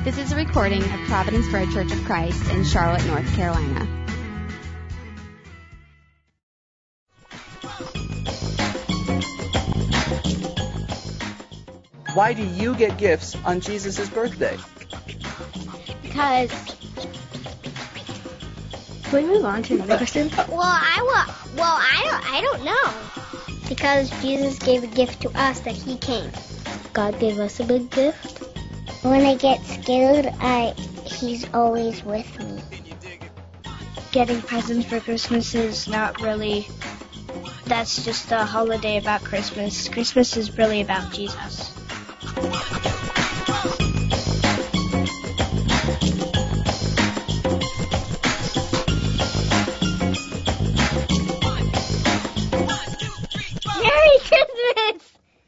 This is a recording of Providence Road Church of Christ in Charlotte, North Carolina. Why do you get gifts on Jesus' birthday? Because... Can we move on to another question? I don't know. Because Jesus gave a gift to us that he came. God gave us a big gift. When I get scared, he's always with me. Getting presents for Christmas is not really... That's just a holiday about Christmas. Christmas is really about Jesus. Merry Christmas!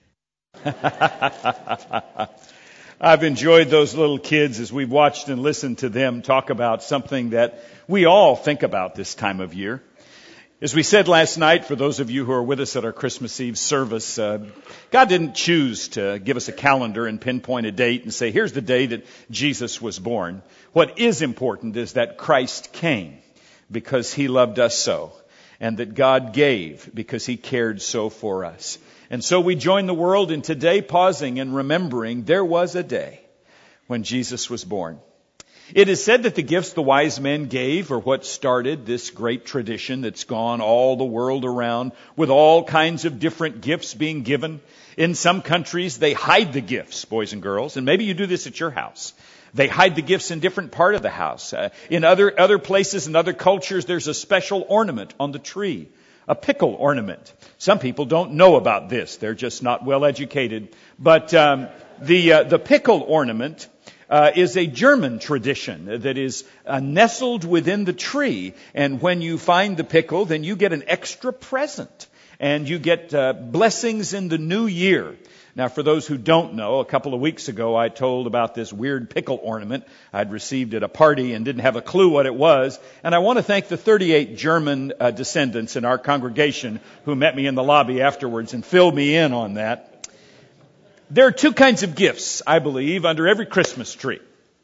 I've enjoyed those little kids as we've watched and listened to them talk about something that we all think about this time of year. As we said last night, for those of you who are with us at our Christmas Eve service, God didn't choose to give us a calendar and pinpoint a date and say, here's the day that Jesus was born. What is important is that Christ came because he loved us so, and that God gave because he cared so for us. And so we join the world in today pausing and remembering there was a day when Jesus was born. It is said that the gifts the wise men gave are what started this great tradition that's gone all the world around, with all kinds of different gifts being given. In some countries, they hide the gifts, boys and girls, and maybe you do this at your house. They hide the gifts in different part of the house. In other places and other cultures, there's a special ornament on the tree. A pickle ornament. Some people don't know about this. They're just not well educated. But the pickle ornament is a German tradition that is nestled within the tree. And when you find the pickle, then you get an extra present. And you get blessings in the new year. Now, for those who don't know, a couple of weeks ago I told about this weird pickle ornament I'd received at a party and didn't have a clue what it was. And I want to thank the 38 German descendants in our congregation who met me in the lobby afterwards and filled me in on that. There are two kinds of gifts, I believe, under every Christmas tree.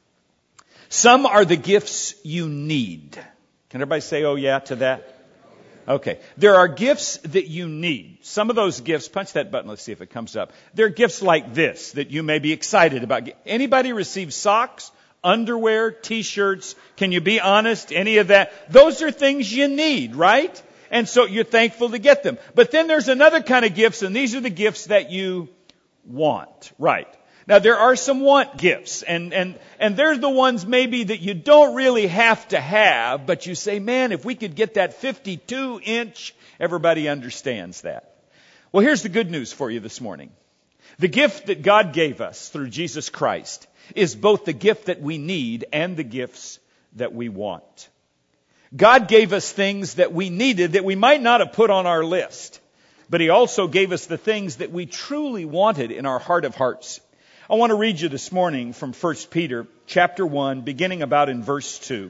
Some are the gifts you need. Can everybody say, oh yeah, to that? Okay. There are gifts that you need. Some of those gifts, punch that button, let's see if it comes up. There are gifts like this that you may be excited about. Anybody receive socks, underwear, t-shirts? Can you be honest? Any of that? Those are things you need, right? And so you're thankful to get them. But then there's another kind of gifts, and these are the gifts that you want, right? Now, there are some want gifts, and they're the ones maybe that you don't really have to have, but you say, man, if we could get that 52-inch, everybody understands that. Well, here's the good news for you this morning. The gift that God gave us through Jesus Christ is both the gift that we need and the gifts that we want. God gave us things that we needed that we might not have put on our list, but he also gave us the things that we truly wanted in our heart of hearts. I want to read you this morning from 1 Peter chapter 1, beginning about in verse 2.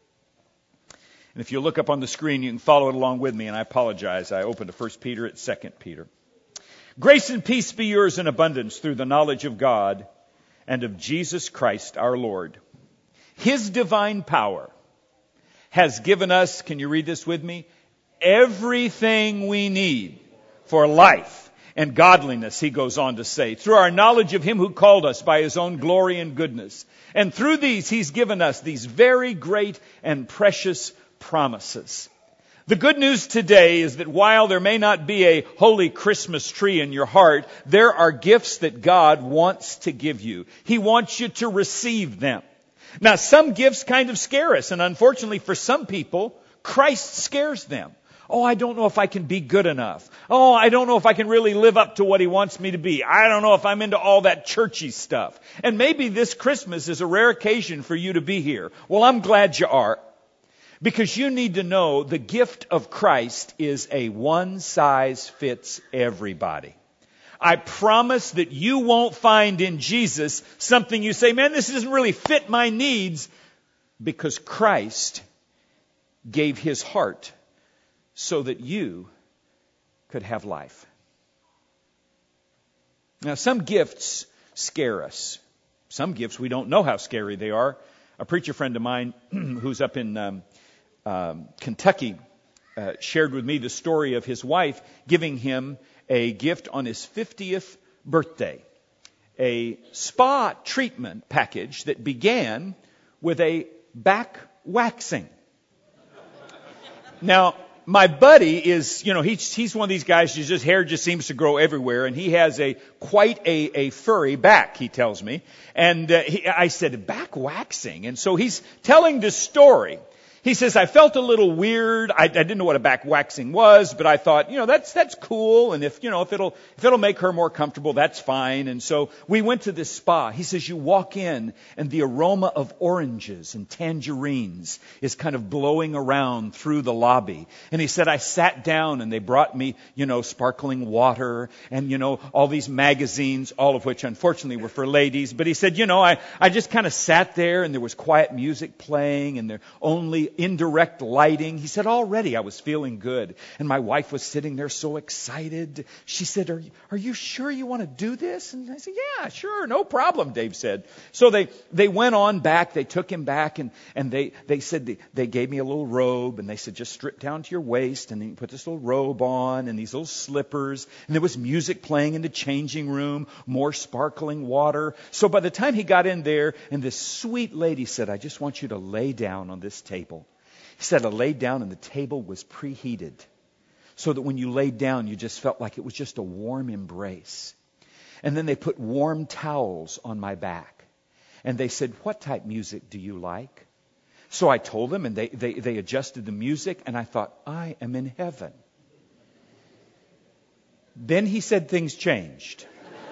And if you look up on the screen, you can follow it along with me, and I apologize. I opened to 1 Peter at 2 Peter. Grace and peace be yours in abundance through the knowledge of God and of Jesus Christ our Lord. His divine power has given us, can you read this with me? Everything we need for life and godliness, he goes on to say, through our knowledge of him who called us by his own glory and goodness. And through these, he's given us these very great and precious promises. The good news today is that while there may not be a holy Christmas tree in your heart, there are gifts that God wants to give you. He wants you to receive them. Now, some gifts kind of scare us, and unfortunately for some people, Christ scares them. Oh, I don't know if I can be good enough. Oh, I don't know if I can really live up to what he wants me to be. I don't know if I'm into all that churchy stuff. And maybe this Christmas is a rare occasion for you to be here. Well, I'm glad you are. Because you need to know the gift of Christ is a one size fits everybody. I promise that you won't find in Jesus something you say, man, this doesn't really fit my needs. Because Christ gave his heart so that you could have life. Now, some gifts scare us. some gifts we don't know how scary they are. A preacher friend of mine who's up in Kentucky shared with me the story of his wife giving him a gift on his 50th birthday. A spa treatment package that began with a back waxing. Now, my buddy is, he's one of these guys whose hair just seems to grow everywhere, and he has quite a furry back, he tells me. And I said, back waxing? And so he's telling this story. He says, I felt a little weird. I didn't know what a back waxing was, but I thought, that's cool. And if it'll make her more comfortable, that's fine. And so we went to this spa. He says, you walk in and the aroma of oranges and tangerines is kind of blowing around through the lobby. And he said, I sat down and they brought me, sparkling water and, all these magazines, all of which unfortunately were for ladies. But he said, I just kind of sat there and there was quiet music playing and there only indirect lighting. He said, already I was feeling good. And my wife was sitting there so excited. She said, are you sure you want to do this? And I said, yeah, sure, no problem, Dave said. So they went on back. They took him back and they said they gave me a little robe and they said, just strip down to your waist and then you put this little robe on and these little slippers. And there was music playing in the changing room, more sparkling water. So by the time he got in there and this sweet lady said, I just want you to lay down on this table. He said, I laid down and the table was preheated so that when you laid down, you just felt like it was just a warm embrace. And then they put warm towels on my back. And they said, what type music do you like? So I told them and they adjusted the music and I thought, I am in heaven. Then he said things changed.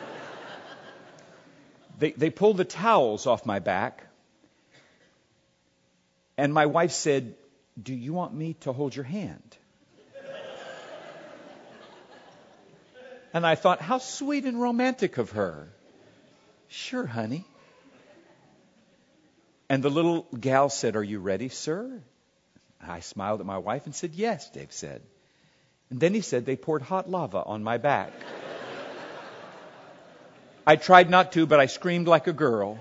They pulled the towels off my back. And my wife said, do you want me to hold your hand? And I thought, how sweet and romantic of her. Sure, honey. And the little gal said, are you ready, sir? I smiled at my wife and said, yes, Dave said. And then he said, they poured hot lava on my back. I tried not to, but I screamed like a girl.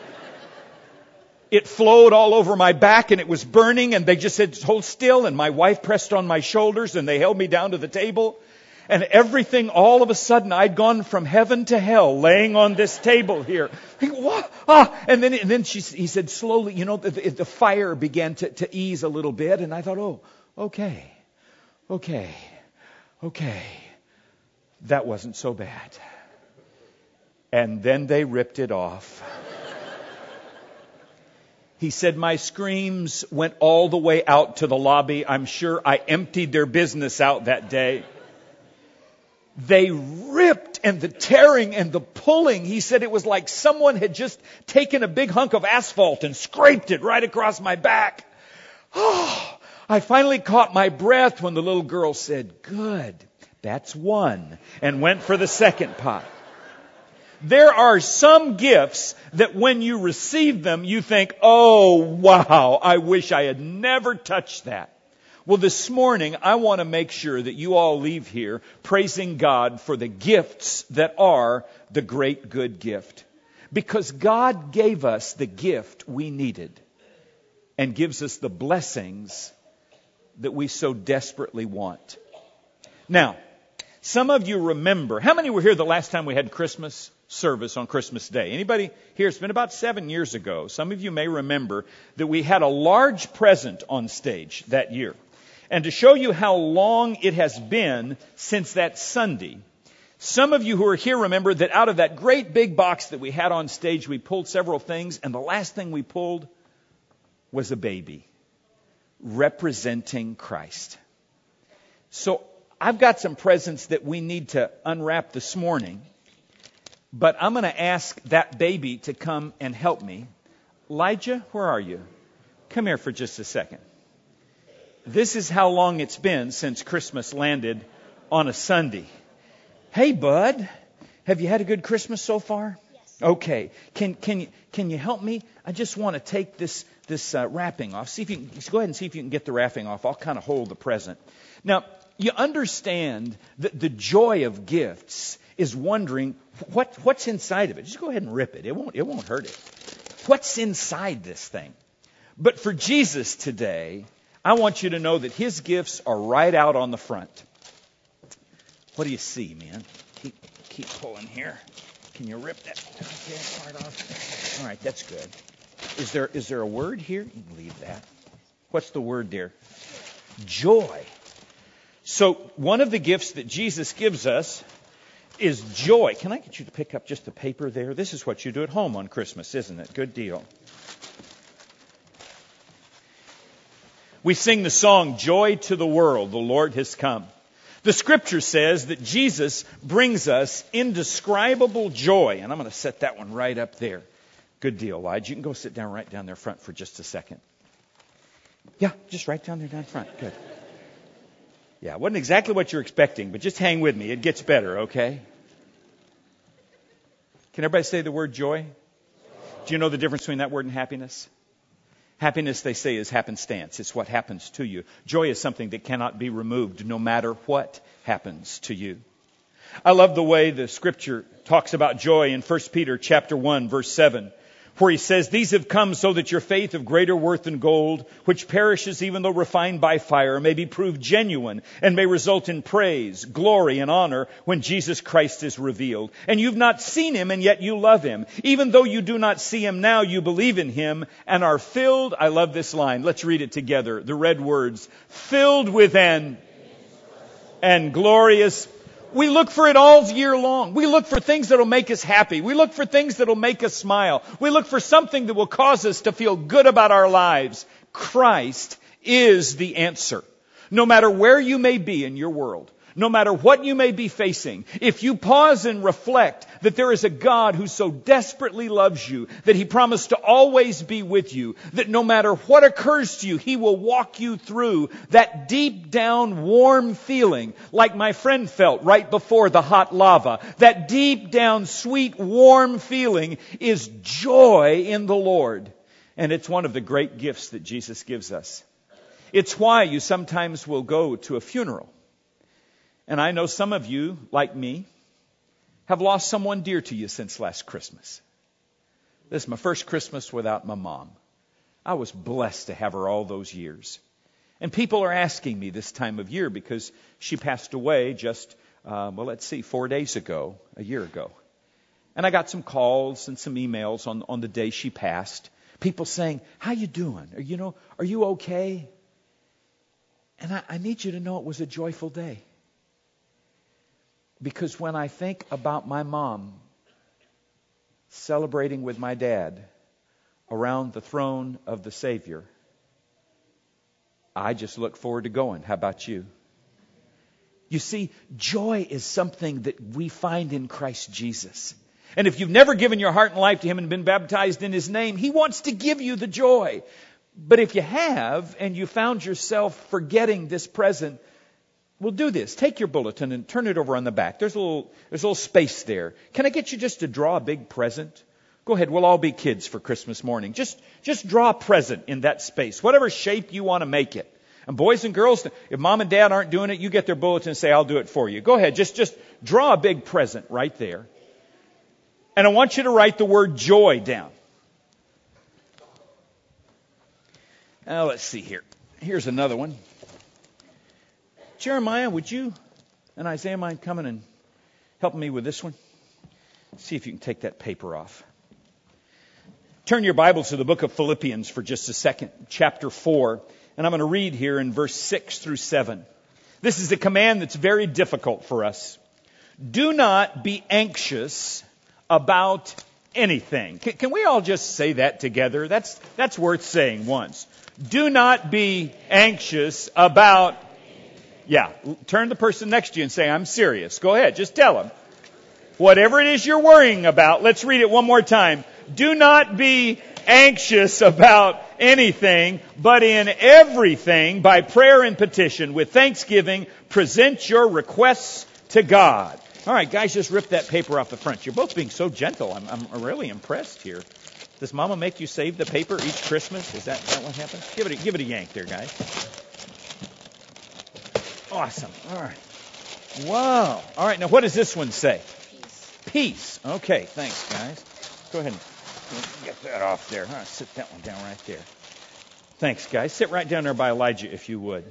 It flowed all over my back and it was burning and they just said, hold still. And my wife pressed on my shoulders and they held me down to the table. And everything, all of a sudden, I'd gone from heaven to hell laying on this table here. And then he said slowly, the fire began to ease a little bit. And I thought, oh, okay. That wasn't so bad. And then they ripped it off. He said, my screams went all the way out to the lobby. I'm sure I emptied their business out that day. They ripped and the tearing and the pulling. He said it was like someone had just taken a big hunk of asphalt and scraped it right across my back. Oh, I finally caught my breath when the little girl said, good, that's one, and went for the second pot. There are some gifts that when you receive them, you think, oh, wow, I wish I had never touched that. Well, this morning, I want to make sure that you all leave here praising God for the gifts that are the great good gift. Because God gave us the gift we needed and gives us the blessings that we so desperately want. Now, some of you remember, how many were here the last time we had Christmas service on Christmas Day? Anybody here? It's been about 7 years ago. Some of you may remember that we had a large present on stage that year. And to show you how long it has been since that Sunday, some of you who are here remember that out of that great big box that we had on stage, we pulled several things, and the last thing we pulled was a baby representing Christ. So I've got some presents that we need to unwrap this morning. But I'm going to ask that baby to come and help me. Elijah, where are you? Come here for just a second. This is how long it's been since Christmas landed on a Sunday. Hey, bud, have you had a good Christmas so far? Yes. Okay. Can you help me? I just want to take this wrapping off. See if you can, go ahead and see if you can get the wrapping off. I'll kind of hold the present. Now, You understand that the joy of gifts is wondering what's inside of it. Just go ahead and rip it. It won't hurt it. What's inside this thing? But for Jesus today, I want you to know that his gifts are right out on the front. What do you see, man? Keep pulling here. Can you rip that part off? All right, that's good. Is there a word here? You can leave that. What's the word there? Joy. So one of the gifts that Jesus gives us is joy. Can I get you to pick up just the paper there? This is what you do at home on Christmas, isn't it? Good deal. We sing the song, Joy to the World, the Lord has come. The Scripture says that Jesus brings us indescribable joy. And I'm going to set that one right up there. Good deal, Elijah. You can go sit down right down there front for just a second. Yeah, just right down there down front. Good. Yeah, it wasn't exactly what you're expecting, but just hang with me. It gets better, okay? Can everybody say the word joy? Do you know the difference between that word and happiness? Happiness, they say, is happenstance. It's what happens to you. Joy is something that cannot be removed no matter what happens to you. I love the way the Scripture talks about joy in 1 Peter chapter 1, verse 7. Where he says, these have come so that your faith of greater worth than gold, which perishes even though refined by fire, may be proved genuine and may result in praise, glory, and honor when Jesus Christ is revealed. And you've not seen him, and yet you love him. Even though you do not see him now, you believe in him and are filled, I love this line, let's read it together, the red words, filled with an glorious. We look for it all year long. We look for things that will make us happy. We look for things that will make us smile. We look for something that will cause us to feel good about our lives. Christ is the answer. No matter where you may be in your world, no matter what you may be facing, if you pause and reflect that there is a God who so desperately loves you, that he promised to always be with you, that no matter what occurs to you, he will walk you through that deep down warm feeling like my friend felt right before the hot lava. That deep down sweet warm feeling is joy in the Lord. And it's one of the great gifts that Jesus gives us. It's why you sometimes will go to a funeral. And I know some of you, like me, have lost someone dear to you since last Christmas. This is my first Christmas without my mom. I was blessed to have her all those years. And people are asking me this time of year because she passed away just, 4 days ago, a year ago. And I got some calls and some emails on the day she passed. People saying, how you doing? Are you okay? And I need you to know it was a joyful day. Because when I think about my mom celebrating with my dad around the throne of the Savior, I just look forward to going. How about you? You see, joy is something that we find in Christ Jesus. And if you've never given your heart and life to him and been baptized in his name, he wants to give you the joy. But if you have and you found yourself forgetting this present, we'll do this. Take your bulletin and turn it over on the back. There's a little space there. Can I get you just to draw a big present? Go ahead. We'll all be kids for Christmas morning. Just draw a present in that space, whatever shape you want to make it. And boys and girls, if mom and dad aren't doing it, you get their bulletin and say, I'll do it for you. Go ahead. Just draw a big present right there. And I want you to write the word joy down. Now let's see here. Here's another one. Jeremiah, would you and Isaiah mind coming and helping me with this one? See if you can take that paper off. Turn your Bibles to the book of Philippians for just a second, chapter 4. And I'm going to read here in verse 6 through 7. This is a command that's very difficult for us. Do not be anxious about anything. Can we all just say that together? That's worth saying once. Do not be anxious about. Yeah, turn to the person next to you and say, I'm serious. Go ahead, just tell them. Whatever it is you're worrying about, let's read it one more time. Do not be anxious about anything, but in everything, by prayer and petition, with thanksgiving, present your requests to God. All right, guys, just rip that paper off the front. You're both being so gentle. I'm really impressed here. Does Mama make you save the paper each Christmas? Is that what happens? Give it a yank there, guys. Awesome. All right. Wow. All right. Now, what does this one say? Peace. Okay. Thanks, guys. Go ahead and get that off there. All right, sit that one down right there. Thanks, guys. Sit right down there by Elijah, if you would.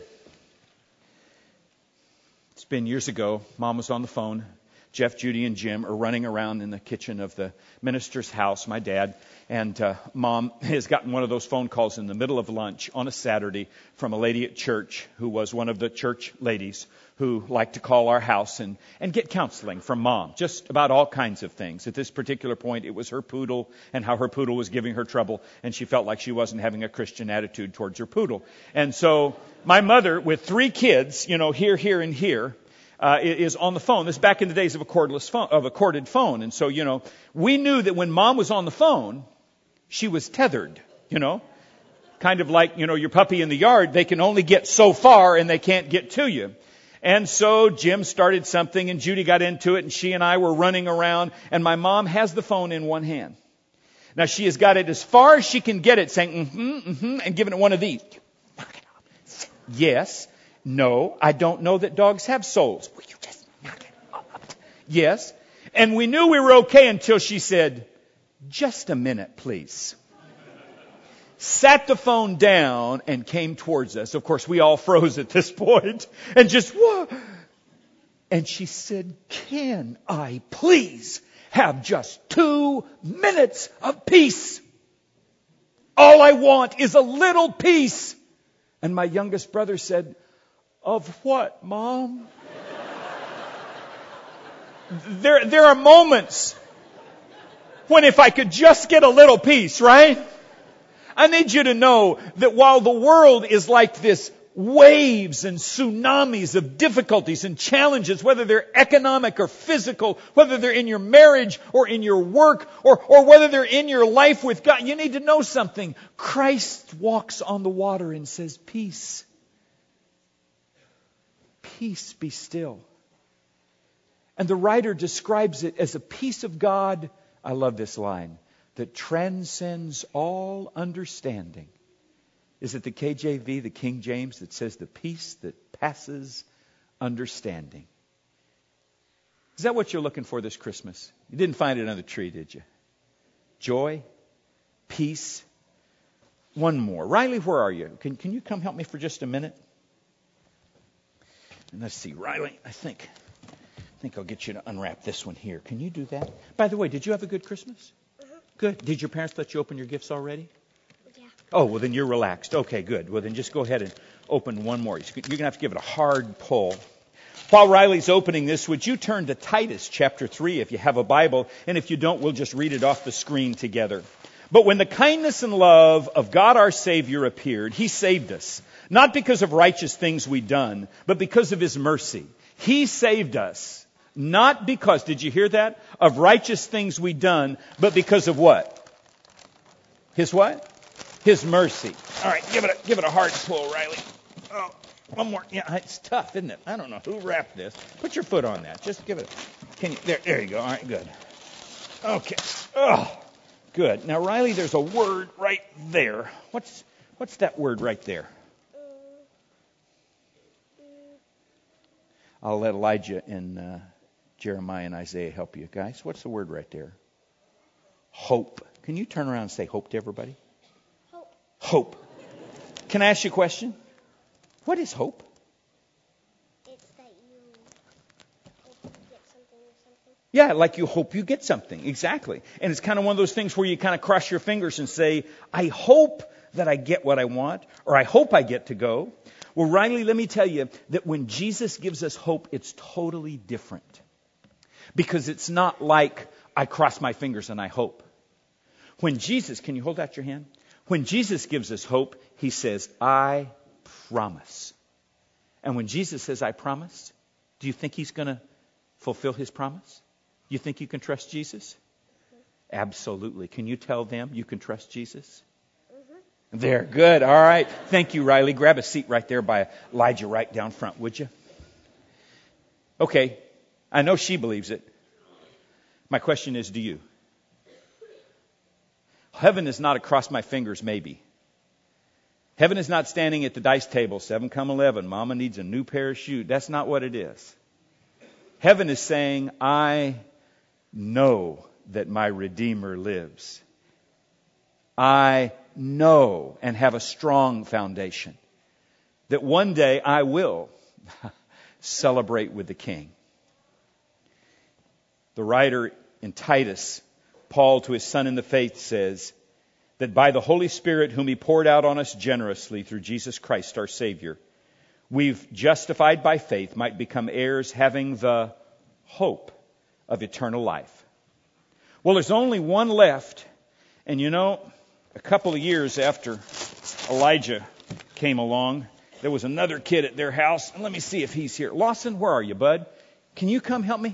It's been years ago. Mom was on the phone. Jeff, Judy, and Jim are running around in the kitchen of the minister's house, my dad. And Mom has gotten one of those phone calls in the middle of lunch on a Saturday from a lady at church who was one of the church ladies who liked to call our house and get counseling from Mom, just about all kinds of things. At this particular point, it was her poodle and how her poodle was giving her trouble, and she felt like she wasn't having a Christian attitude towards her poodle. And so my mother, with 3 kids, here, and here, is on the phone. This is back in the days of a corded phone. And so, we knew that when Mom was on the phone, she was tethered, kind of like, your puppy in the yard. They can only get so far and they can't get to you. And so Jim started something and Judy got into it and she and I were running around and my mom has the phone in one hand. Now she has got it as far as she can get it, saying, and giving it one of these. Yes. No, I don't know that dogs have souls. Will you just knock it off? Yes. And we knew we were okay until she said, just a minute, please. Sat the phone down and came towards us. Of course, we all froze at this point and just, whoa. And she said, can I please have just 2 minutes of peace? All I want is a little peace. And my youngest brother said, of what, Mom? There are moments when if I could just get a little peace, right? I need you to know that while the world is like this waves and tsunamis of difficulties and challenges, whether they're economic or physical, whether they're in your marriage or in your work or whether they're in your life with God, you need to know something. Christ walks on the water and says, peace. Peace, be still. And the writer describes it as a peace of God. I love this line. That transcends all understanding. Is it the KJV, the King James, that says the peace that passes understanding? Is that what you're looking for this Christmas? You didn't find it under the tree, did you? Joy, peace. One more. Riley, where are you? Can you come help me for just a minute? And let's see, Riley, I think I'll get you to unwrap this one here. Can you do that? By the way, did you have a good Christmas? Good. Did your parents let you open your gifts already? Yeah. Oh, well, then you're relaxed. Okay, good. Well, then just go ahead and open one more. You're going to have to give it a hard pull. While Riley's opening this, would you turn to Titus chapter 3 if you have a Bible? And if you don't, we'll just read it off the screen together. But when the kindness and love of God our Savior appeared, He saved us. Not because of righteous things we'd done, but because of His mercy. He saved us. Not because, did you hear that? Of righteous things we've done, but because of what? His what? His mercy. All right, give it a hard pull, Riley. Oh, one more. Yeah, it's tough, isn't it? I don't know who wrapped this. Put your foot on that. Just give it. Can you? There you go. All right, good. Okay. Oh, good. Now, Riley, there's a word right there. What's that word right there? I'll let Elijah and Jeremiah and Isaiah help you guys. What's the word right there? Hope. Can you turn around and say hope to everybody? Hope. Can I ask you a question? What is hope? It's that you hope you get something or something. Yeah, like you hope you get something. Exactly. And it's kind of one of those things where you kind of cross your fingers and say, I hope that I get what I want, or I hope I get to go. Well, Riley, let me tell you that when Jesus gives us hope, it's totally different. Because it's not like I cross my fingers and I hope. When Jesus, can you hold out your hand? When Jesus gives us hope, He says, I promise. And when Jesus says, I promise, do you think He's going to fulfill His promise? You think you can trust Jesus? Absolutely. Can you tell them you can trust Jesus? There, good. All right. Thank you, Riley. Grab a seat right there by Elijah right down front, would you? Okay. I know she believes it. My question is, do you? Heaven is not a cross my fingers maybe. Heaven is not standing at the dice table, 7 come 11, Mama needs a new pair of shoes. That's not what it is. Heaven is saying, I know that my Redeemer lives. I know and have a strong foundation that one day I will celebrate with the King. The writer in Titus, Paul to his son in the faith, says that by the Holy Spirit whom he poured out on us generously through Jesus Christ our Savior, we've justified by faith, might become heirs having the hope of eternal life. Well, there's only one left. And you know, a couple of years after Elijah came along, there was another kid at their house. And let me see if he's here. Lawson, where are you, bud? Can you come help me?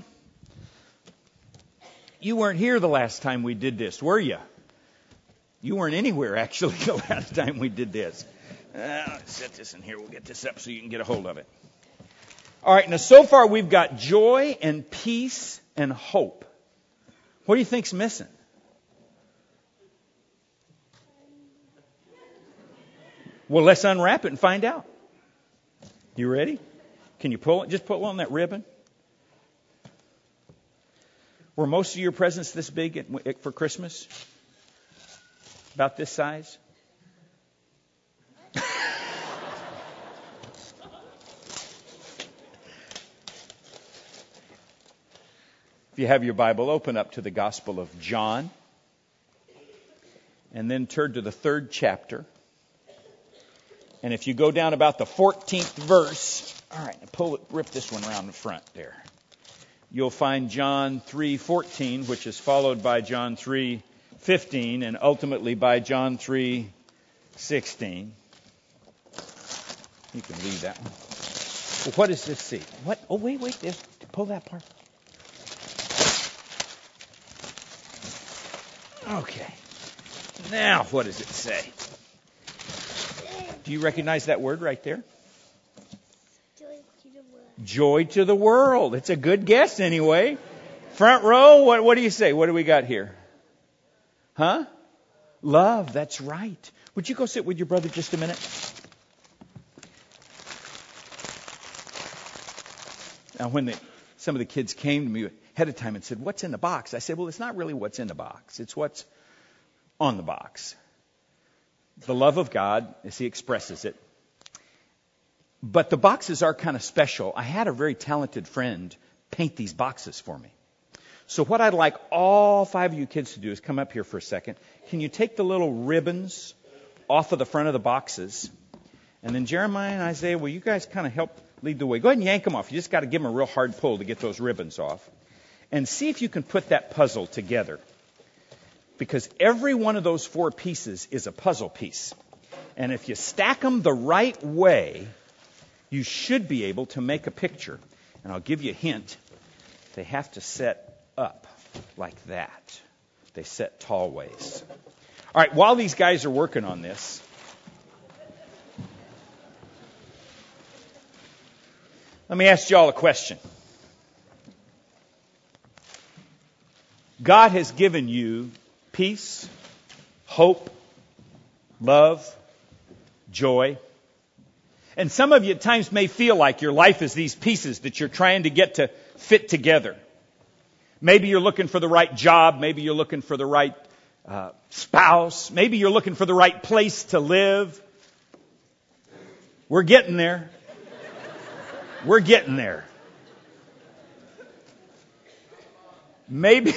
You weren't here the last time we did this, were you? You weren't anywhere, actually, the last time we did this. Let's set this in here. We'll get this up so you can get a hold of it. All right, now so far we've got joy and peace and hope. What do you think's missing? Well, let's unwrap it and find out. You ready? Can you pull it? Just pull on that ribbon. Were most of your presents this big for Christmas? About this size? If you have your Bible, open up to the Gospel of John. And then turn to the 3rd chapter. And if you go down about the 14th verse, all right, rip this one around the front there. You'll find John 3:14, which is followed by John 3:15, and ultimately by John 3:16. You can leave that one. Well, what does this say? What? Oh, wait. Pull that part. Okay. Now, what does it say? Do you recognize that word right there? Joy to the world. Joy to the world. It's a good guess anyway. Front row, what do you say? What do we got here? Huh? Love, that's right. Would you go sit with your brother just a minute? Now, when some of the kids came to me ahead of time and said, what's in the box? I said, well, it's not really what's in the box. It's what's on the box. The love of God, as He expresses it. But the boxes are kind of special. I had a very talented friend paint these boxes for me. So what I'd like all 5 of you kids to do is come up here for a second. Can you take the little ribbons off of the front of the boxes? And then Jeremiah and Isaiah, will you guys kind of help lead the way? Go ahead and yank them off. You just got to give them a real hard pull to get those ribbons off. And see if you can put that puzzle together. Because every one of those 4 pieces is a puzzle piece. And if you stack them the right way, you should be able to make a picture. And I'll give you a hint. They have to set up like that. They set tall ways. All right, while these guys are working on this, let me ask y'all a question. God has given you peace, hope, love, joy. And some of you at times may feel like your life is these pieces that you're trying to get to fit together. Maybe you're looking for the right job. Maybe you're looking for the right spouse. Maybe you're looking for the right place to live. We're getting there. We're getting there. Maybe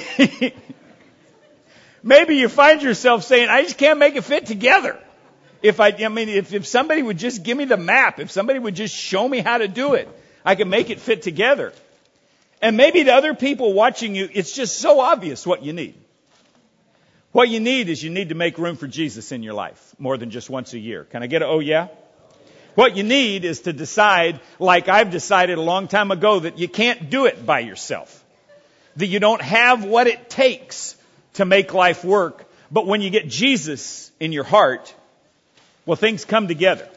you find yourself saying, I just can't make it fit together. If somebody would just give me the map, if somebody would just show me how to do it, I can make it fit together. And maybe to other people watching you, it's just so obvious what you need. What you need is you need to make room for Jesus in your life more than just once a year. Can I get a oh yeah? What you need is to decide, like I've decided a long time ago, that you can't do it by yourself. That you don't have what it takes to make life work. But when you get Jesus in your heart, well, things come together.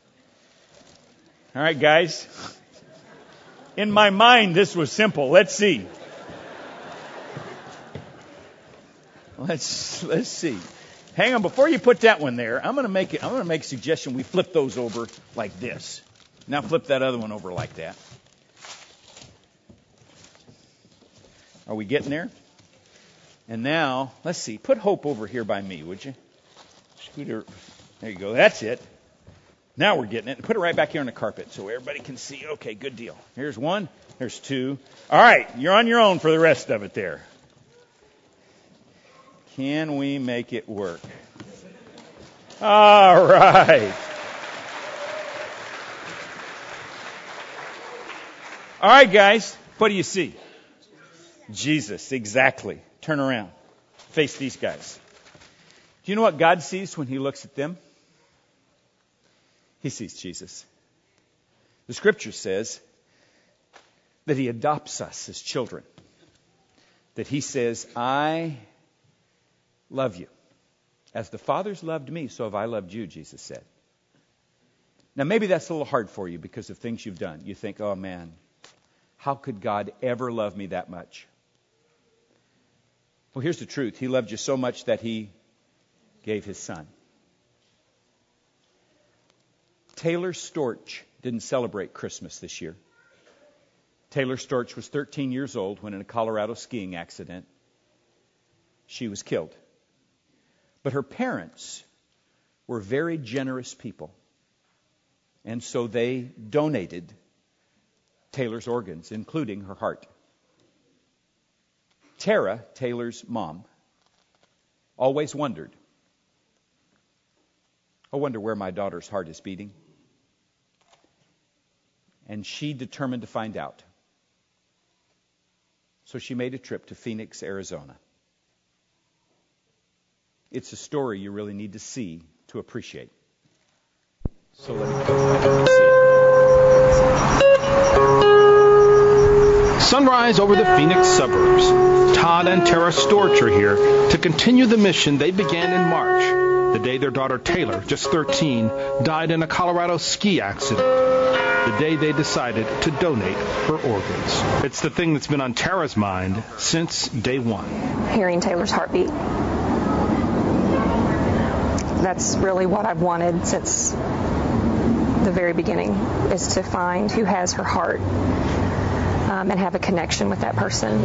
All right, guys. In my mind, this was simple. Let's see. Let's see. Hang on, before you put that one there, I'm going to make a suggestion. We flip those over like this. Now flip that other one over like that. Are we getting there? And now, let's see. Put Hope over here by me, would you? Scooter. There you go. That's it. Now we're getting it. Put it right back here on the carpet so everybody can see. Okay, good deal. Here's one. There's two. All right, you're on your own for the rest of it there. Can we make it work? All right. All right, guys. What do you see? Jesus, exactly. Turn around. Face these guys. Do you know what God sees when He looks at them? He sees Jesus. The Scripture says that He adopts us as children. That He says, I love you. As the Father's loved me, so have I loved you, Jesus said. Now maybe that's a little hard for you because of things you've done. You think, oh man, how could God ever love me that much? Well, here's the truth. He loved you so much that He gave His Son. Taylor Storch didn't celebrate Christmas this year. Taylor Storch was 13 years old when in a Colorado skiing accident, she was killed. But her parents were very generous people. And so they donated Taylor's organs, including her heart. Tara, Taylor's mom, always wondered, I wonder where my daughter's heart is beating. And she determined to find out. So she made a trip to Phoenix, Arizona. It's a story you really need to see to appreciate. So let me see it. Sunrise over the Phoenix suburbs. Todd and Tara Storch are here to continue the mission they began in March, the day their daughter Taylor, just 13, died in a Colorado ski accident. The day they decided to donate her organs. It's the thing that's been on Tara's mind since day one. Hearing Taylor's heartbeat. That's really what I've wanted since the very beginning, is to find who has her heart and have a connection with that person.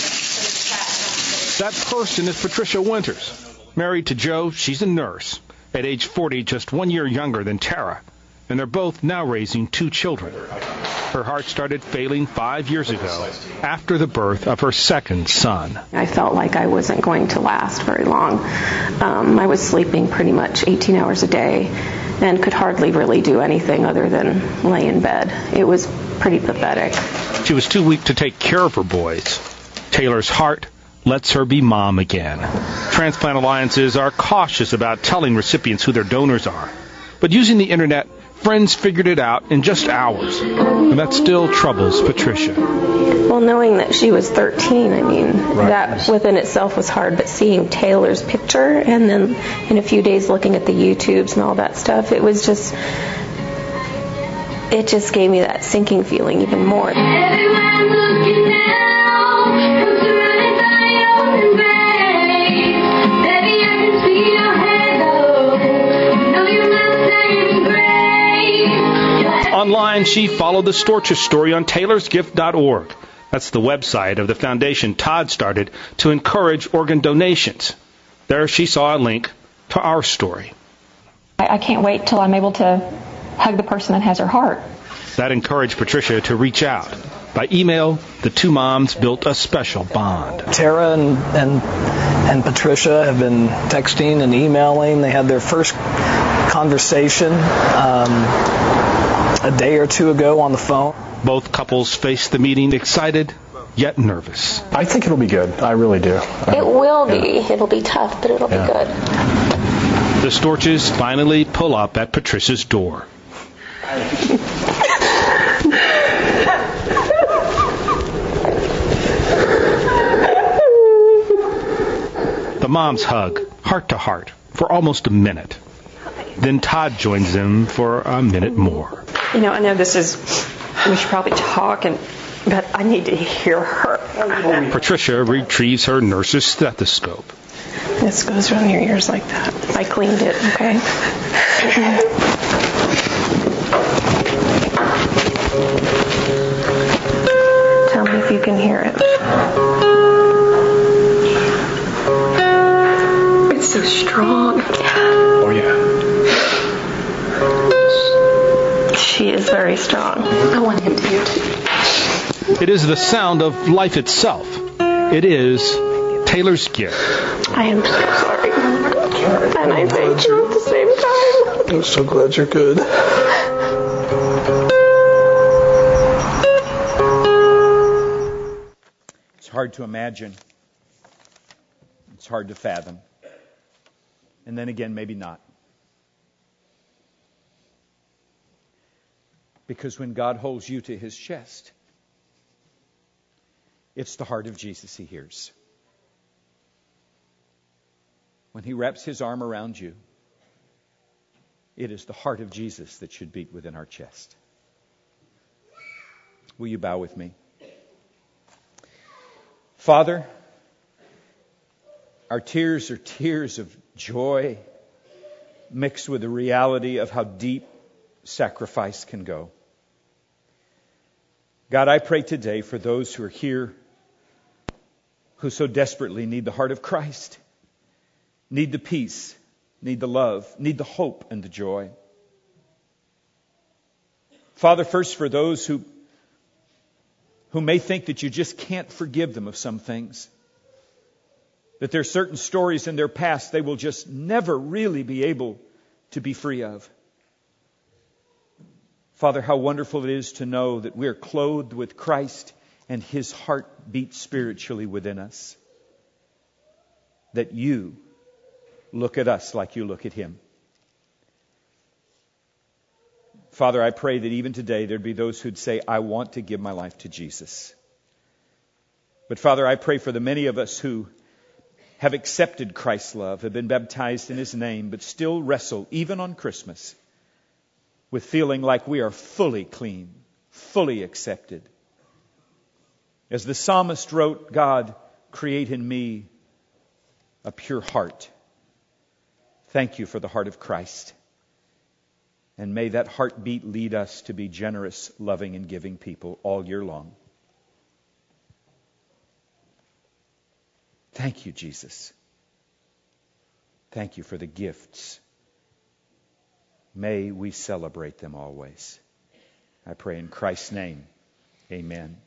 That person is Patricia Winters. Married to Joe, she's a nurse. At age 40, just 1 year younger than Tara. And they're both now raising 2 children. Her heart started failing 5 years ago after the birth of her second son. I felt like I wasn't going to last very long. I was sleeping pretty much 18 hours a day and could hardly really do anything other than lay in bed. It was pretty pathetic. She was too weak to take care of her boys. Taylor's heart lets her be mom again. Transplant alliances are cautious about telling recipients who their donors are. But using the internet, friends figured it out in just hours. And that still troubles Patricia. Well, knowing that she was 13, I mean, that within itself was hard. But seeing Taylor's picture and then in a few days looking at the YouTubes and all that stuff, it just gave me that sinking feeling even more. Everyone looking now, come surrounded by your embrace. Baby, I can see your halo. No, you're not saying grace. Online, she followed the Storch's story on taylorsgift.org. That's the website of the foundation Todd started to encourage organ donations. There she saw a link to our story. I can't wait till I'm able to hug the person that has her heart. That encouraged Patricia to reach out. By email, the 2 moms built a special bond. Tara and Patricia have been texting and emailing. They had their first conversation a day or 2 ago on the phone. Both couples faced the meeting excited, yet nervous. I think it'll be good. I really do. It will be. It'll be tough, but it'll be good. The Storches finally pull up at Patricia's door. The moms hug, heart to heart, for almost a minute. Then Todd joins them for a minute more. You know, I know we should probably talk, but I need to hear her. Patricia retrieves her nurse's stethoscope. This goes around your ears like that. I cleaned it, okay? Tell me if you can hear it. It's so strong. Oh, yeah. She is very strong. I want him to hear it. It is the sound of life itself. It is Taylor's gift. I am so sorry. And I thank you at the same time. I'm so glad you're good. It's hard to imagine. It's hard to fathom. And then again, maybe not. Because when God holds you to his chest, it's the heart of Jesus he hears. When he wraps his arm around you, it is the heart of Jesus that should beat within our chest. Will you bow with me? Father, our tears are tears of joy mixed with the reality of how deep sacrifice can go. God, I pray today for those who are here who so desperately need the heart of Christ, need the peace, need the love, need the hope and the joy. Father, first for those who may think that you just can't forgive them of some things, that there are certain stories in their past they will just never really be able to be free of. Father, how wonderful it is to know that we are clothed with Christ and his heart beats spiritually within us. That you look at us like you look at him. Father, I pray that even today there'd be those who'd say, I want to give my life to Jesus. But Father, I pray for the many of us who have accepted Christ's love, have been baptized in his name, but still wrestle, even on Christmas, with feeling like we are fully clean, fully accepted. As the psalmist wrote, God, create in me a pure heart. Thank you for the heart of Christ. And may that heartbeat lead us to be generous, loving, and giving people all year long. Thank you, Jesus. Thank you for the gifts. May we celebrate them always. I pray in Christ's name. Amen.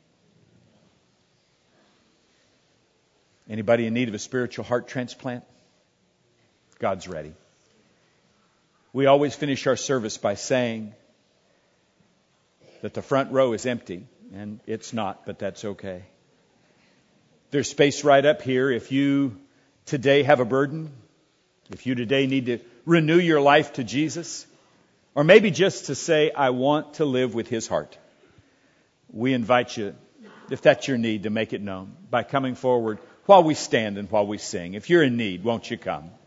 Anybody in need of a spiritual heart transplant? God's ready. We always finish our service by saying that the front row is empty, and it's not, but that's okay. There's space right up here if you today have a burden, if you today need to renew your life to Jesus, or maybe just to say, I want to live with his heart. We invite you, if that's your need, to make it known by coming forward while we stand and while we sing. If you're in need, won't you come?